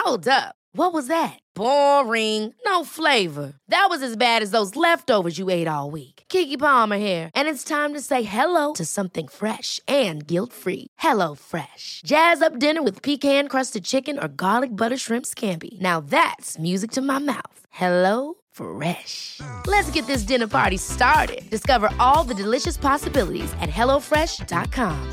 Hold up. What was that? Boring. No flavor. That was as bad as those leftovers you ate all week. Keke Palmer here, and it's time to say hello to something fresh and guilt-free. Hello Fresh. Jazz up dinner with pecan-crusted chicken or garlic butter shrimp scampi. Now that's music to my mouth. Hello Fresh. Let's get this dinner party started. Discover all the delicious possibilities at hellofresh.com.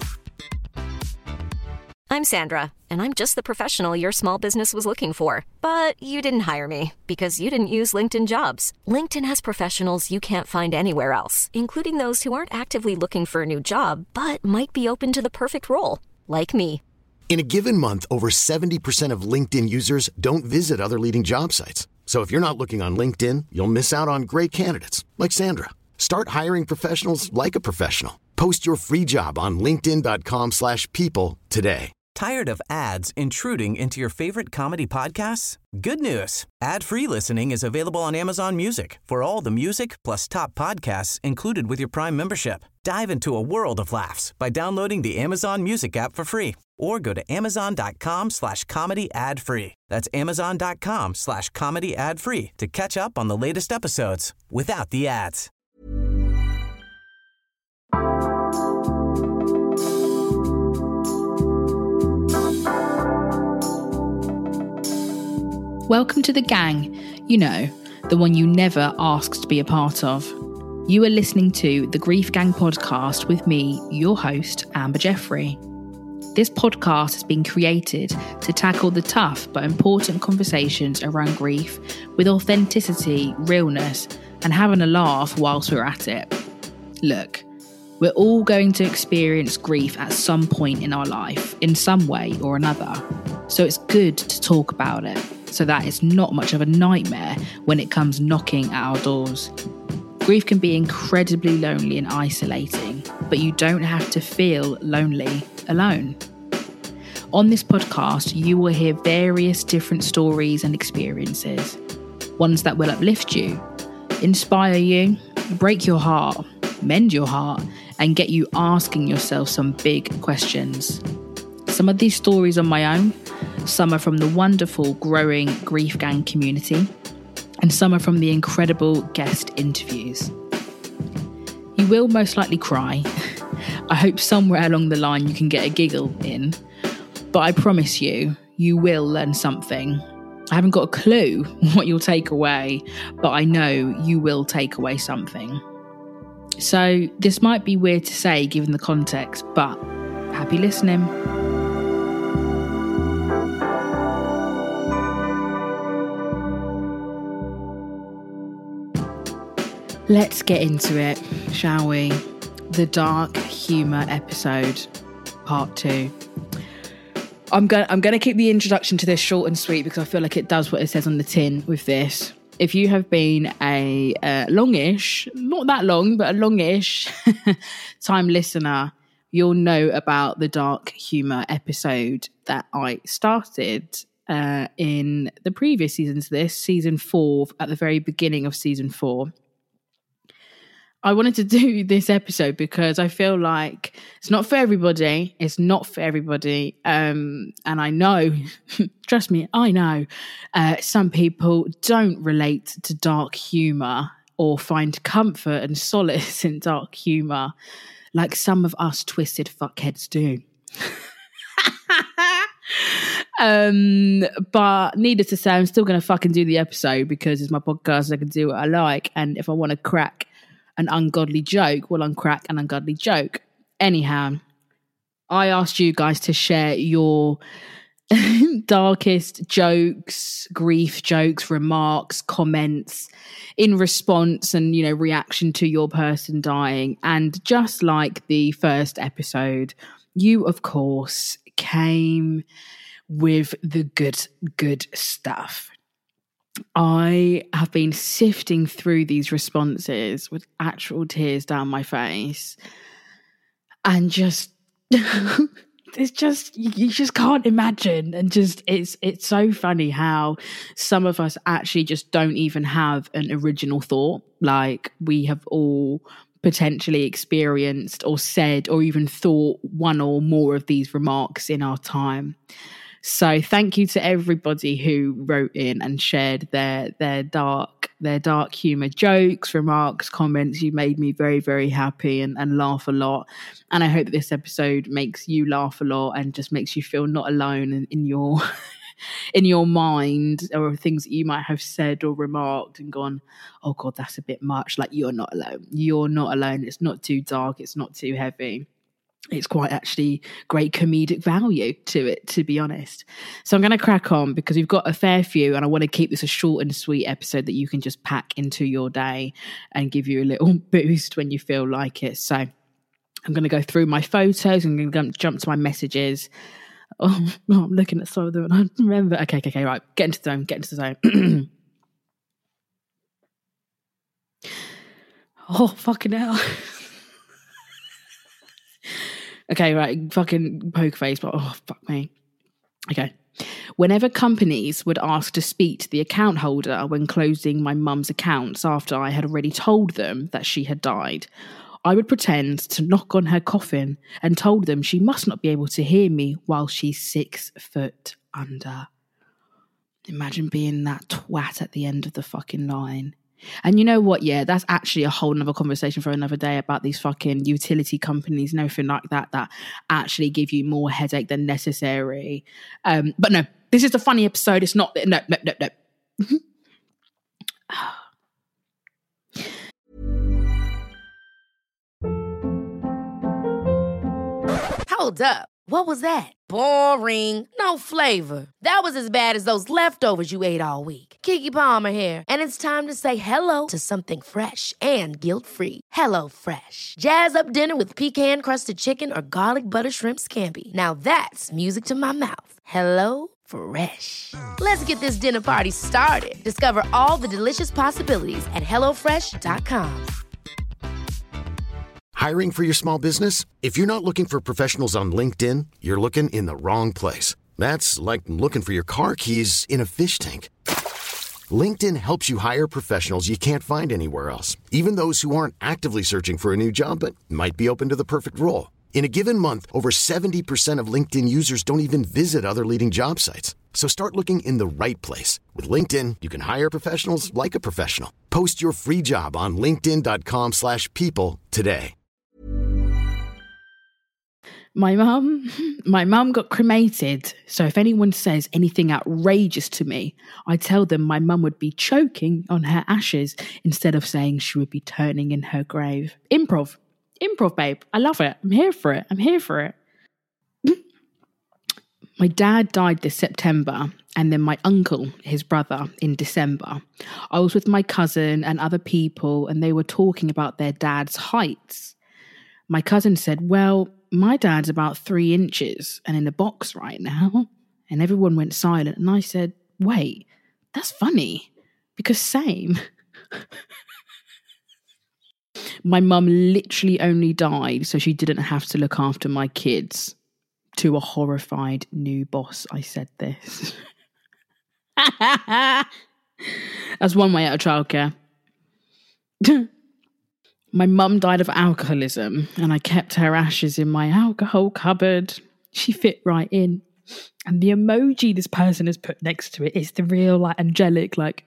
I'm Sandra, and I'm just the professional your small business was looking for. But you didn't hire me because you didn't use LinkedIn Jobs. LinkedIn has professionals you can't find anywhere else, including those who aren't actively looking for a new job, but might be open to the perfect role, like me. In a given month, over 70% of LinkedIn users don't visit other leading job sites. So if you're not looking on LinkedIn, you'll miss out on great candidates like Sandra. Start hiring professionals like a professional. Post your free job on linkedin.com/people today. Tired of ads intruding into your favorite comedy podcasts? Good news. Ad-free listening is available on Amazon Music for all the music plus top podcasts included with your Prime membership. Dive into a world of laughs by downloading the Amazon Music app for free or go to amazon.com/comedy ad-free. That's amazon.com/comedy ad-free to catch up on the latest episodes without the ads. Welcome to the gang, you know, the one you never asked to be a part of. You are listening to the Grief Gang podcast with me, your host, Amber Jeffrey. This podcast has been created to tackle the tough but important conversations around grief with authenticity, realness, and having a laugh whilst we're at it. Look, we're all going to experience grief at some point in our life, in some way or another. So it's good to talk about it, so that it's not much of a nightmare when it comes knocking at our doors. Grief can be incredibly lonely and isolating, but you don't have to feel lonely alone. On this podcast, you will hear various different stories and experiences, ones that will uplift you, inspire you, break your heart, mend your heart, and get you asking yourself some big questions. Some of these stories are my own, some are from the wonderful growing Grief Gang community, and some are from the incredible guest interviews. You will most likely cry. I hope somewhere along the line you can get a giggle in, but I promise you, you will learn something. I haven't got a clue what you'll take away, but I know you will take away something. So this might be weird to say given the context, but happy listening. Let's get into it, shall we? The dark humour episode, part 2. I'm going to keep the introduction to this short and sweet because I feel like it does what it says on the tin with this. If you have been a longish, not that long, but a longish time listener, you'll know about the dark humour episode that I started in the previous seasons of this, season 4, at the very beginning of season 4. I wanted to do this episode because I feel like it's not for everybody. It's not for everybody. And I know, trust me, I know some people don't relate to dark humour or find comfort and solace in dark humour like some of us twisted fuckheads do. But needless to say, I'm still going to fucking do the episode because it's my podcast. I can do what I like. And if I want to crack an ungodly joke, well, uncrack an ungodly joke. Anyhow, I asked you guys to share your darkest jokes, grief jokes, remarks, comments in response and, you know, reaction to your person dying. And just like the first episode, you, of course, came with the good stuff. I have been sifting through these responses with actual tears down my face and just it's just you just can't imagine, and just it's so funny how some of us actually just don't even have an original thought. Like, we have all potentially experienced or said or even thought one or more of these remarks in our time. So thank you to everybody who wrote in and shared their dark humour jokes, remarks, comments. You made me very, very happy and laugh a lot. And I hope that this episode makes you laugh a lot and just makes you feel not alone in your in your mind, or things that you might have said or remarked and gone, oh God, that's a bit much. Like, you're not alone. You're not alone. It's not too dark. It's not too heavy. It's quite actually great comedic value to it, to be honest. So I'm going to crack on because we've got a fair few and I want to keep this a short and sweet episode that you can just pack into your day and give you a little boost when you feel like it. So I'm going to go through my photos and I'm going to jump to my messages. Oh, I'm looking at some of them and I remember. Okay, right. Get into the zone. Oh, fucking hell. Okay, right, fucking poker face, but oh, fuck me. Okay. Whenever companies would ask to speak to the account holder when closing my mum's accounts after I had already told them that she had died, I would pretend to knock on her coffin and told them she must not be able to hear me while she's 6 foot under. Imagine being that twat at the end of the fucking line. And you know what? Yeah, that's actually a whole nother conversation for another day about these fucking utility companies and everything like that actually give you more headache than necessary. But no, this is a funny episode. It's not. No. Hold up. What was that? Boring. No flavor. That was as bad as those leftovers you ate all week. Keke Palmer here. And it's time to say hello to something fresh and guilt-free. Hello Fresh. Jazz up dinner with pecan-crusted chicken or garlic butter shrimp scampi. Now that's music to my mouth. Hello Fresh. Let's get this dinner party started. Discover all the delicious possibilities at HelloFresh.com. Hiring for your small business? If you're not looking for professionals on LinkedIn, you're looking in the wrong place. That's like looking for your car keys in a fish tank. LinkedIn helps you hire professionals you can't find anywhere else, even those who aren't actively searching for a new job but might be open to the perfect role. In a given month, over 70% of LinkedIn users don't even visit other leading job sites. So start looking in the right place. With LinkedIn, you can hire professionals like a professional. Post your free job on linkedin.com/people today. My mum got cremated, so if anyone says anything outrageous to me, I tell them my mum would be choking on her ashes instead of saying she would be turning in her grave. Improv, babe. I love it. I'm here for it. My dad died this September, and then my uncle, his brother, in December. I was with my cousin and other people, and they were talking about their dad's heights. My cousin said, well, my dad's about 3 inches and in a box right now. And everyone went silent. And I said, wait, that's funny because same. My mum literally only died so she didn't have to look after my kids. To a horrified new boss, I said this. That's one way out of childcare. My mum died of alcoholism and I kept her ashes in my alcohol cupboard. She fit right in. And the emoji this person has put next to it is the real, like, angelic, like...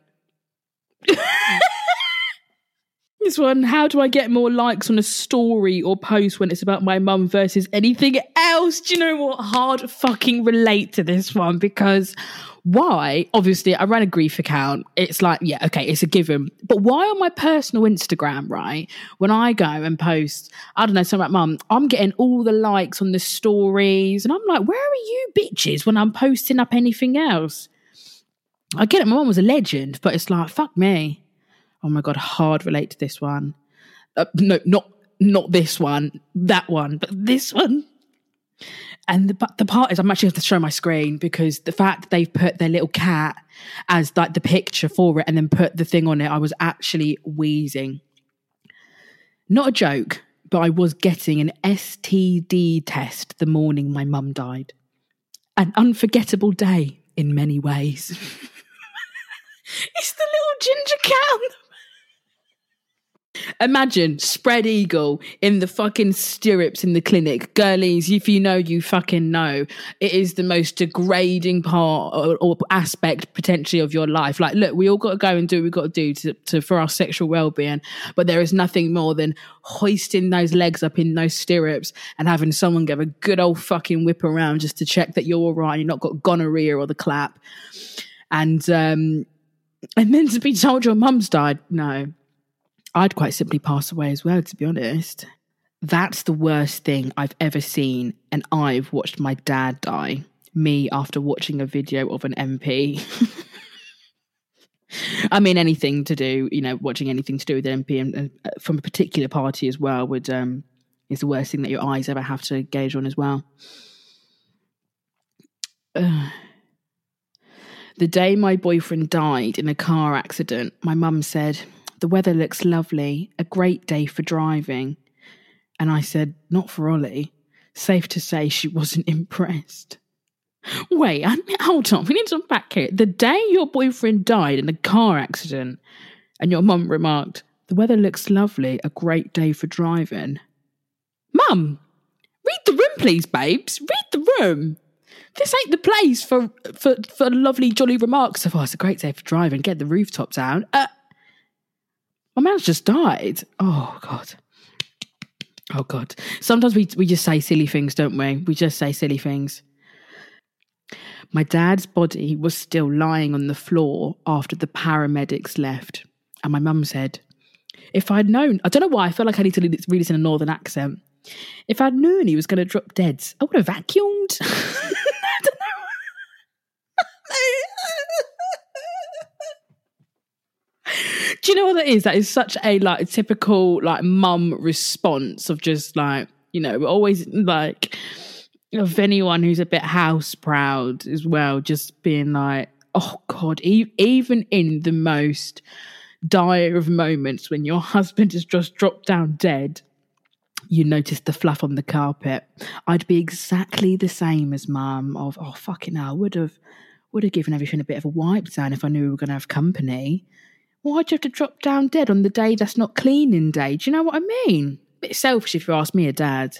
This one, how do I get more likes on a story or post when it's about my mum versus anything else? Do you know what? Hard fucking relate to this one because why? Obviously, I ran a grief account. It's like, yeah, okay, it's a given. But why on my personal Instagram, right, when I go and post, I don't know, something about mum, I'm getting all the likes on the stories. And I'm like, where are you bitches when I'm posting up anything else? I get it, my mum was a legend, but it's like, fuck me. Oh my God, hard relate to this one. No, not this one, that one, but this one. And the part is, I'm actually going to show my screen because the fact that they've put their little cat as like the picture for it and then put the thing on it, I was actually wheezing. Not a joke, but I was getting an STD test the morning my mum died. An unforgettable day in many ways. It's the little ginger cat. Imagine spread eagle in the fucking stirrups in the clinic. Girlies, if you know, you fucking know. It is the most degrading part or aspect potentially of your life. Like, look, we all got to go and do what we've got to do to for our sexual well-being. But there is nothing more than hoisting those legs up in those stirrups and having someone give a good old fucking whip around just to check that you're all right and you've not got gonorrhea or the clap. And then to be told your mum's died. No. I'd quite simply pass away as well, to be honest. That's the worst thing I've ever seen. And I've watched my dad die. Me after watching a video of an MP. I mean, anything to do, watching anything to do with an MP and from a particular party as well is the worst thing that your eyes ever have to gauge on as well. The day my boyfriend died in a car accident, my mum said, "The weather looks lovely, a great day for driving." And I said, "Not for Ollie." Safe to say she wasn't impressed. Wait, hold on, we need to unpack here. The day your boyfriend died in a car accident and your mum remarked, "The weather looks lovely, a great day for driving." Mum, read the room please, babes, read the room. This ain't the place for lovely jolly remarks of, "Oh, it's a great day for driving, get the rooftop down." My man's just died. Oh, God. Oh, God. Sometimes we just say silly things, don't we? We just say silly things. My dad's body was still lying on the floor after the paramedics left. And my mum said, "If I'd known," I don't know why, I feel like I need to read this in a northern accent. "If I'd known he was going to drop dead, I would have vacuumed." I don't know. Do you know what that is? That is such a typical mum response of just always of anyone who's a bit house proud as well, just being like, oh God, even in the most dire of moments when your husband has just dropped down dead, you notice the fluff on the carpet. I'd be exactly the same as mum of, oh fucking hell, I would have given everything a bit of a wipe down if I knew we were going to have company. Why'd you have to drop down dead on the day that's not cleaning day? Do you know what I mean? Bit selfish if you ask me, a dad.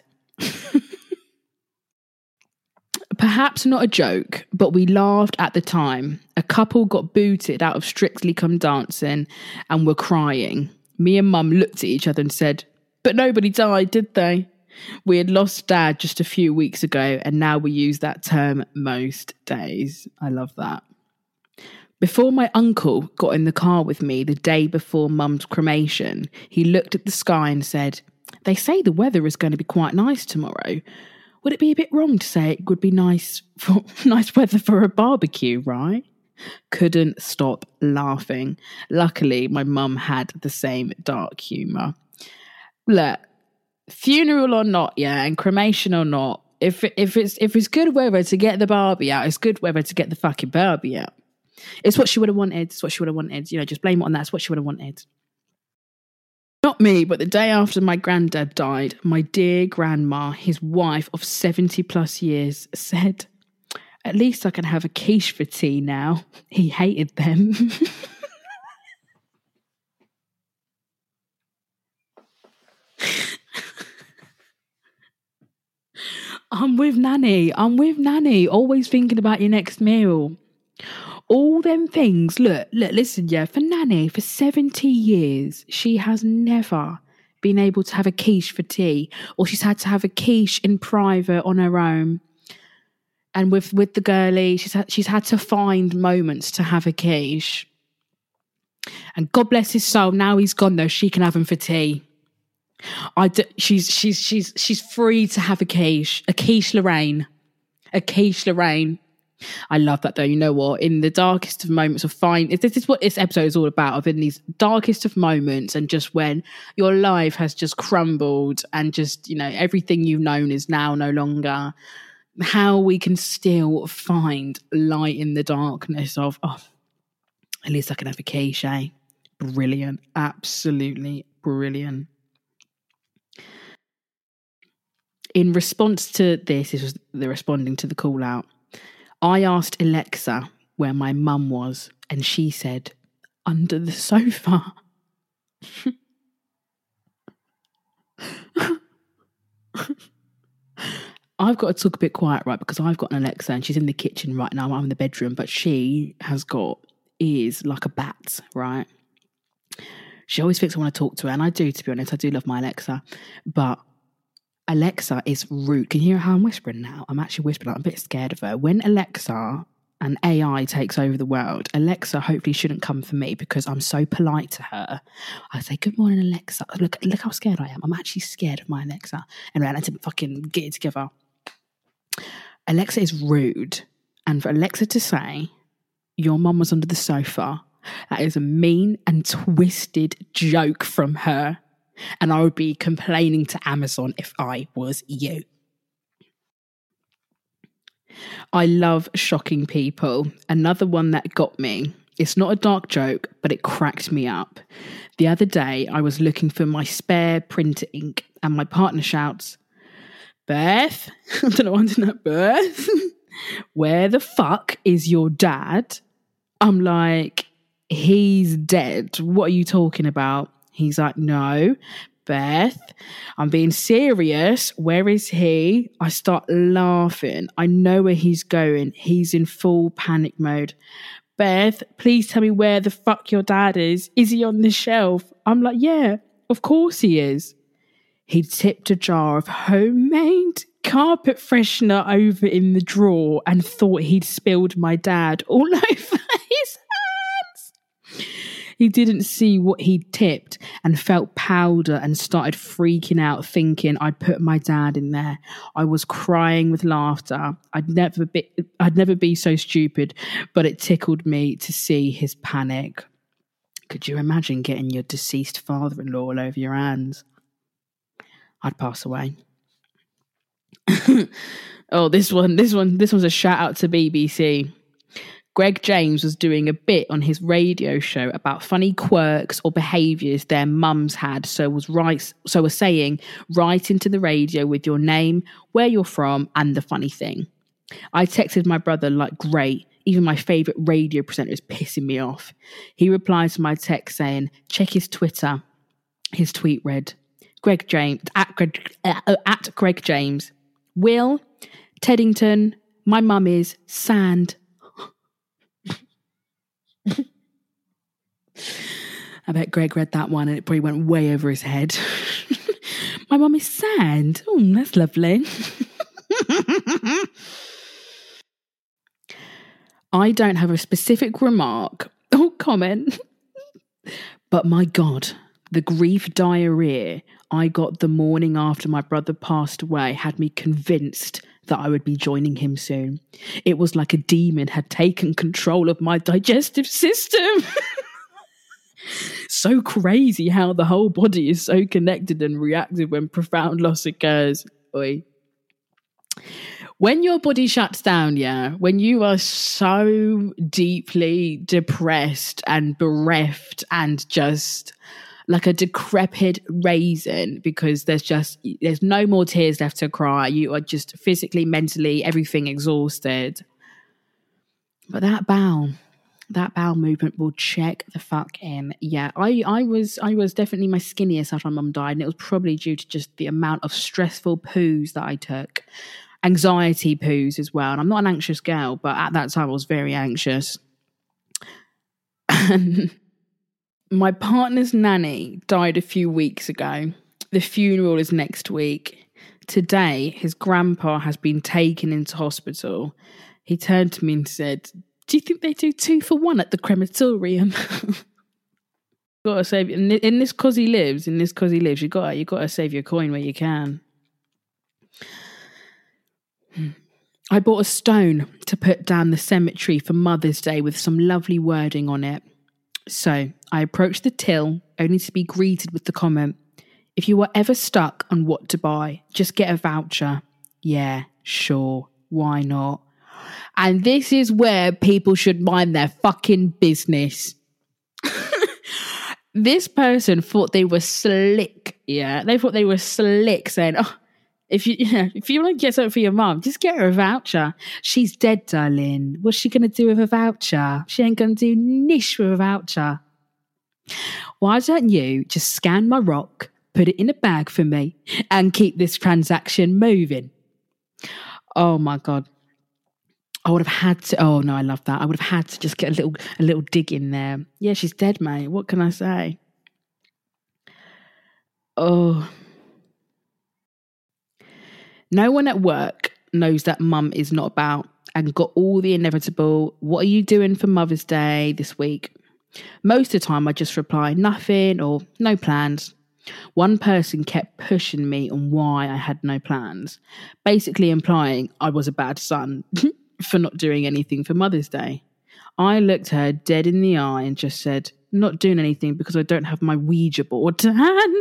Perhaps not a joke, but we laughed at the time. A couple got booted out of Strictly Come Dancing and were crying. Me and mum looked at each other and said, "But nobody died, did they?" We had lost dad just a few weeks ago and now we use that term most days. I love that. Before my uncle got in the car with me the day before mum's cremation, he looked at the sky and said, "They say the weather is going to be quite nice tomorrow. Would it be a bit wrong to say it would be nice weather for a barbecue, right?" Couldn't stop laughing. Luckily, my mum had the same dark humour. Look, funeral or not, and cremation or not, if it's good weather to get the Barbie out, it's good weather to get the fucking Barbie out. It's what she would have wanted. It's what she would have wanted. Just blame it on that. It's what she would have wanted. Not me, but the day after my granddad died, my dear grandma, his wife of 70 plus years, said, "At least I can have a quiche for tea now." He hated them. I'm with Nanny. Always thinking about your next meal. All them things. Look, listen, for Nanny, for 70 years, she has never been able to have a quiche for tea, or she's had to have a quiche in private on her own. And with the girlie, she's had to find moments to have a quiche. And God bless his soul, now he's gone though, she can have him for tea. She's free to have a quiche Lorraine. I love that though. You know what? In the darkest of moments of this is what this episode is all about, in these darkest of moments and just when your life has just crumbled and just, everything you've known is now no longer, how we can still find light in the darkness of, at least I can have a quiche, eh? Brilliant. Absolutely brilliant. In response to this was the responding to the call out. I asked Alexa where my mum was, and she said, under the sofa. I've got to talk a bit quiet, right? Because I've got an Alexa and she's in the kitchen right now. I'm in the bedroom, but she has got ears like a bat, right? She always thinks I want to talk to her, and I do, to be honest. I do love my Alexa, but Alexa is rude. Can you hear how I'm whispering now? I'm actually whispering. I'm a bit scared of her. When Alexa and AI takes over the world, Alexa hopefully shouldn't come for me because I'm so polite to her. I say, good morning, Alexa. Look how scared I am. I'm actually scared of my Alexa. Anyway, I had to fucking get it together. Alexa is rude. And for Alexa to say, your mum was under the sofa, that is a mean and twisted joke from her. And I would be complaining to Amazon if I was you. I love shocking people. Another one that got me. It's not a dark joke, but it cracked me up. The other day, I was looking for my spare printer ink and my partner shouts, Beth? I don't know why I'm doing that, Beth? Where the fuck is your dad? I'm like, he's dead. What are you talking about? He's like, no, Beth, I'm being serious. Where is he? I start laughing. I know where he's going. He's in full panic mode. Beth, please tell me where the fuck your dad is. Is he on the shelf? I'm like, yeah, of course he is. He tipped a jar of homemade carpet freshener over in the drawer and thought he'd spilled my dad all over his hands. He didn't see what he'd tipped and felt powder and started freaking out, thinking I'd put my dad in there. I was crying with laughter. I'd never be so stupid, but it tickled me to see his panic. Could you imagine getting your deceased father-in-law all over your hands? I'd pass away. Oh, this one's a shout out to BBC. Greg James was doing a bit on his radio show about funny quirks or behaviours their mums had. So was saying, write into the radio with your name, where you're from, and the funny thing. I texted my brother like, great, even my favourite radio presenter is pissing me off. He replied to my text saying, check his Twitter. His tweet read, Greg James, at Greg James, Will, Teddington, my mum is Sand. I bet Greg read that one and it probably went way over his head. My mum is Sand. Oh, that's lovely. I don't have a specific remark or comment, but my God, the grief diarrhea I got the morning after my brother passed away had me convinced that I would be joining him soon. It was like a demon had taken control of my digestive system. So crazy how the whole body is so connected and reactive when profound loss occurs. Oi. When your body shuts down, when you are so deeply depressed and bereft and just like a decrepit raisin because there's no more tears left to cry. You are just physically, mentally, everything exhausted. But that bowel movement will check the fuck in. Yeah, I was definitely my skinniest after my mum died, and it was probably due to just the amount of stressful poos that I took. Anxiety poos as well. And I'm not an anxious girl, but at that time I was very anxious. And my partner's nanny died a few weeks ago. The funeral is next week. Today, his grandpa has been taken into hospital. He turned to me and said, do you think they do 2 for 1 at the crematorium? Gotta save in this cause he lives, you gotta save your coin where you can. I bought a stone to put down the cemetery for Mother's Day with some lovely wording on it. So I approached the till, only to be greeted with the comment, if you were ever stuck on what to buy, just get a voucher. Yeah, sure, why not? And this is where people should mind their fucking business. This person thought they were slick. Yeah, they thought they were slick, saying, oh, if you want to get something for your mum, just get her a voucher. She's dead, darling. What's she going to do with a voucher? She ain't going to do niche with a voucher. Why don't you just scan my rock, put it in a bag for me, and keep this transaction moving. Oh my God. I would have had to, oh no, I love that. I would have had to just get a little dig in there. Yeah, she's dead, mate. What can I say? Oh. No one at work knows that mum is not about and got all the inevitable, what are you doing for Mother's Day this week? Most of the time I just reply, nothing or no plans. One person kept pushing me on why I had no plans, basically implying I was a bad son for not doing anything for Mother's Day. I looked her dead in the eye and just said, not doing anything because I don't have my Ouija board to hand.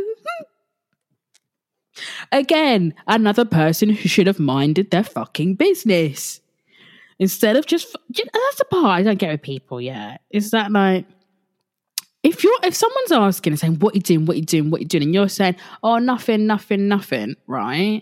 Again, another person who should have minded their fucking business. Instead of just, that's the part I don't get with people, yeah. Is that like, if someone's asking and saying, what you doing, and you're saying, oh, nothing, right?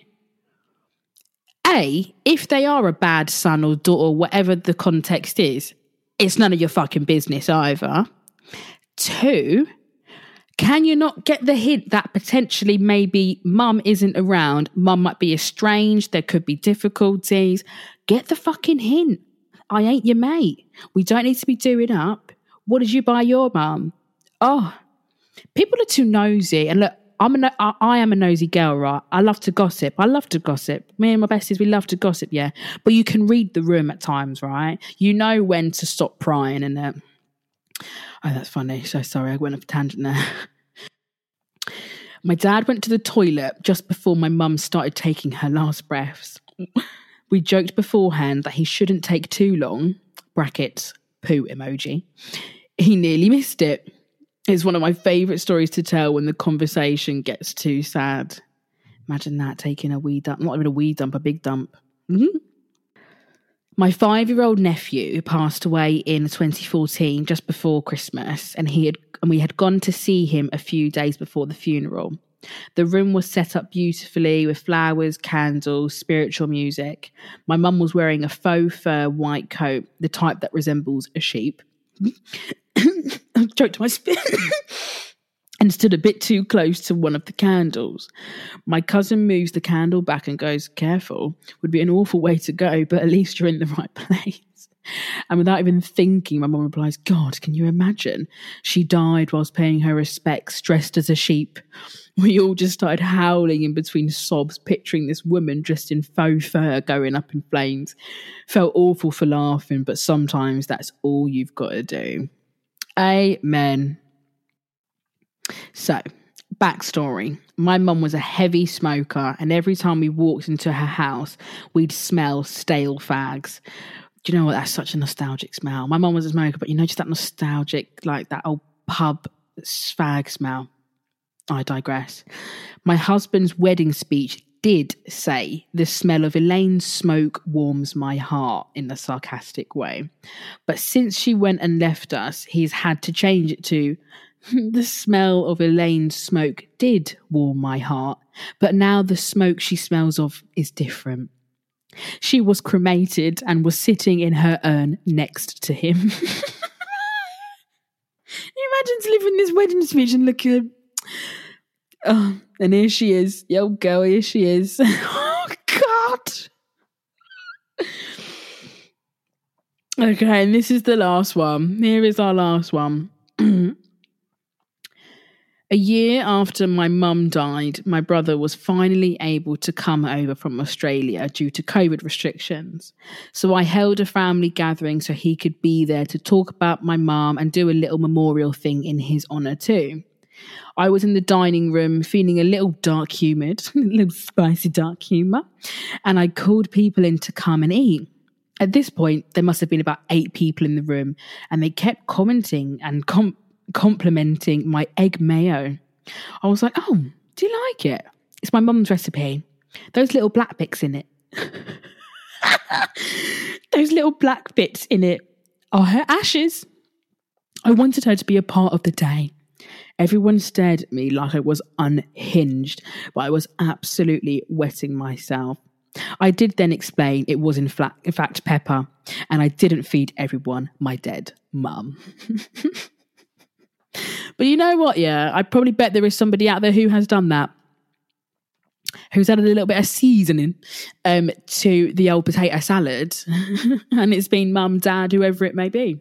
A, if they are a bad son or daughter, whatever the context is, it's none of your fucking business either. 2, can you not get the hint that potentially maybe mum isn't around, mum might be estranged, there could be difficulties? Get the fucking hint. I ain't your mate. We don't need to be doing up. What did you buy your mum? Oh, people are too nosy. And look, I am a nosy girl, right? I love to gossip. Me and my besties, we love to gossip, yeah. But you can read the room at times, right? You know when to stop prying and that. Oh, that's funny. So sorry, I went off a tangent there. My dad went to the toilet just before my mum started taking her last breaths. We joked beforehand that he shouldn't take too long, brackets, poo emoji. He nearly missed it. It's one of my favourite stories to tell when the conversation gets too sad. Imagine that, taking a wee dump. Not even a wee dump, a big dump. Mm-hmm. My 5-year-old nephew passed away in 2014, just before Christmas, and we had gone to see him a few days before the funeral. The room was set up beautifully with flowers, candles, spiritual music. My mum was wearing a faux fur white coat, the type that resembles a sheep. I choked my spit and stood a bit too close to one of the candles. My cousin moves the candle back and goes, careful, would be an awful way to go, but at least you're in the right place. And without even thinking, my mum replies, God, can you imagine? She died whilst paying her respects, dressed as a sheep. We all just started howling in between sobs, picturing this woman dressed in faux fur going up in flames. Felt awful for laughing, but sometimes that's all you've got to do. Amen. So, backstory. My mum was a heavy smoker, and every time we walked into her house, we'd smell stale fags. Do you know what? That's such a nostalgic smell. My mum was a smoker, but you know, just that nostalgic, like that old pub fag smell. I digress. My husband's wedding speech did say, the smell of Elaine's smoke warms my heart, in a sarcastic way. But since she went and left us, he's had to change it to, the smell of Elaine's smoke did warm my heart, but now the smoke she smells of is different. She was cremated and was sitting in her urn next to him. Can you imagine delivering this wedding speech and looking at, oh, and here she is. Yo, girl, here she is. Oh, God. Okay, and this is the last one. Here is our last one. A year after my mum died, my brother was finally able to come over from Australia due to COVID restrictions. So I held a family gathering so he could be there to talk about my mum and do a little memorial thing in his honour too. I was in the dining room feeling a little dark-humoured, a little spicy dark humour, and I called people in to come and eat. At this point, there must have been about 8 people in the room, and they kept commenting and complimenting my egg mayo. I was like, oh, do you like it? It's my mum's recipe. Those little black bits in it. Those little black bits in it are her ashes. I wanted her to be a part of the day. Everyone stared at me like I was unhinged, but I was absolutely wetting myself. I did then explain it was in fact pepper, and I didn't feed everyone my dead mum. But you know what? Yeah, I probably bet there is somebody out there who has done that, who's added a little bit of seasoning to the old potato salad. And it's been mum, dad, whoever it may be.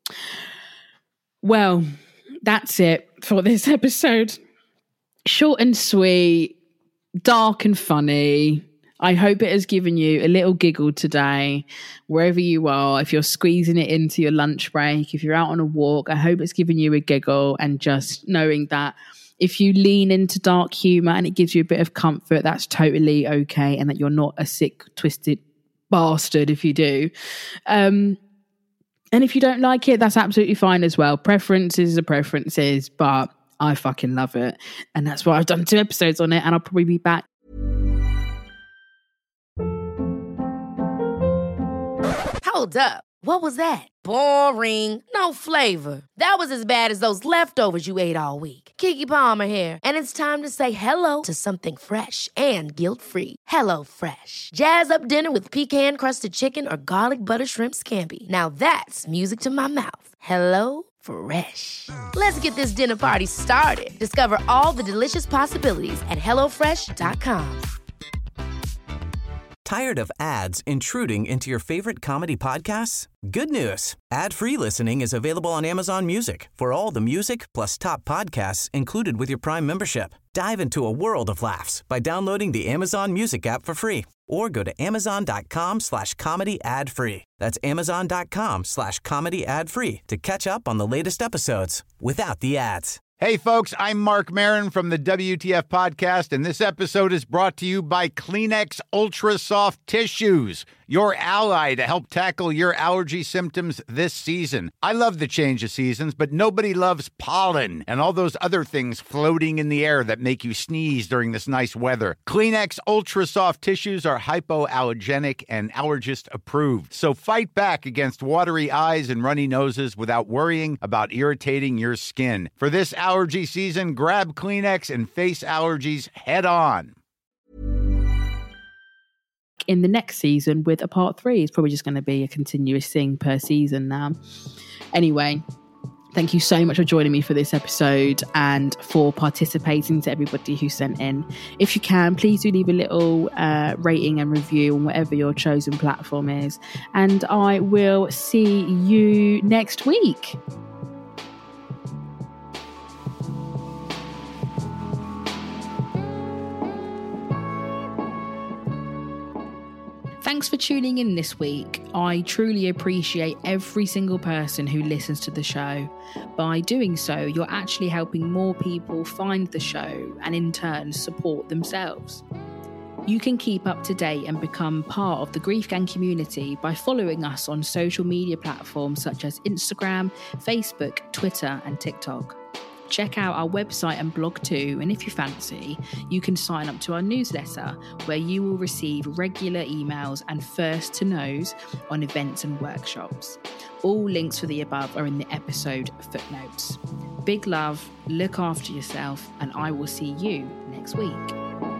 Well, that's it for this episode. Short and sweet, dark and funny. I hope it has given you a little giggle today, wherever you are. If you're squeezing it into your lunch break, if you're out on a walk, I hope it's given you a giggle, and just knowing that if you lean into dark humour and it gives you a bit of comfort, that's totally okay, and that you're not a sick, twisted bastard if you do. And if you don't like it, that's absolutely fine as well. Preferences are preferences, but I fucking love it. And that's why I've done 2 episodes on it, and I'll probably be back. Hold up. What was that? Boring. No flavor. That was as bad as those leftovers you ate all week. Keke Palmer here. And it's time to say hello to something fresh and guilt-free. Hello Fresh. Jazz up dinner with pecan-crusted chicken or garlic butter shrimp scampi. Now that's music to my mouth. Hello Fresh. Let's get this dinner party started. Discover all the delicious possibilities at HelloFresh.com. Tired of ads intruding into your favorite comedy podcasts? Good news. Ad-free listening is available on Amazon Music for all the music plus top podcasts included with your Prime membership. Dive into a world of laughs by downloading the Amazon Music app for free, or go to amazon.com/comedy ad-free. That's amazon.com/comedy ad-free to catch up on the latest episodes without the ads. Hey, folks, I'm Mark Maron from the WTF Podcast, and this episode is brought to you by Kleenex Ultra Soft Tissues, your ally to help tackle your allergy symptoms this season. I love the change of seasons, but nobody loves pollen and all those other things floating in the air that make you sneeze during this nice weather. Kleenex Ultra Soft Tissues are hypoallergenic and allergist approved, so fight back against watery eyes and runny noses without worrying about irritating your skin. For this allergy season, grab Kleenex and face allergies head on. In the next season with a part 3, it's probably just going to be a continuous thing per season now. Anyway, thank you so much for joining me for this episode and for participating, to everybody who sent in. If you can, please do leave a little rating and review on whatever your chosen platform is. And I will see you next week. Thanks for tuning in this week. I truly appreciate every single person who listens to the show. By doing so, you're actually helping more people find the show and in turn support themselves. You can keep up to date and become part of the Grief Gang community by following us on social media platforms such as Instagram, Facebook, Twitter and TikTok. Check out our website and blog too, and if you fancy, you can sign up to our newsletter where you will receive regular emails and first to knows on events and workshops. All links for the above are in the episode footnotes. Big love, look after yourself, and I will see you next week.